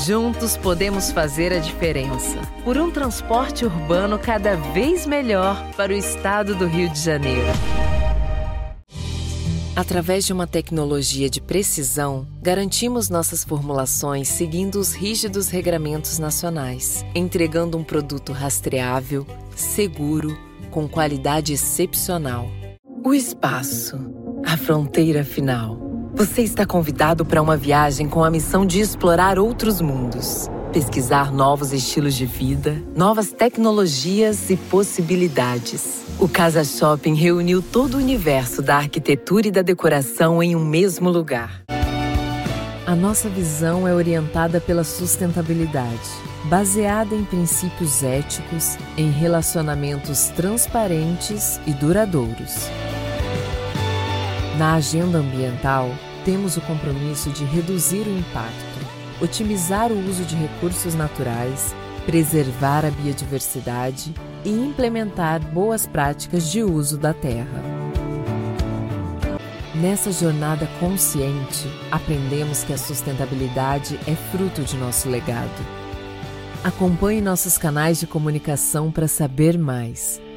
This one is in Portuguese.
Juntos podemos fazer a diferença por um transporte urbano cada vez melhor para o estado do Rio de Janeiro. Através de uma tecnologia de precisão, garantimos nossas formulações seguindo os rígidos regramentos nacionais, entregando um produto rastreável, seguro, com qualidade excepcional. O espaço, a fronteira final. Você está convidado para uma viagem com a missão de explorar outros mundos, pesquisar novos estilos de vida, novas tecnologias e possibilidades. O Casa Shopping reuniu todo o universo da arquitetura e da decoração em um mesmo lugar. A nossa visão é orientada pela sustentabilidade, baseada em princípios éticos, em relacionamentos transparentes e duradouros. Na agenda ambiental, temos o compromisso de reduzir o impacto, otimizar o uso de recursos naturais, preservar a biodiversidade e implementar boas práticas de uso da terra. Nessa jornada consciente, aprendemos que a sustentabilidade é fruto de nosso legado. Acompanhe nossos canais de comunicação para saber mais.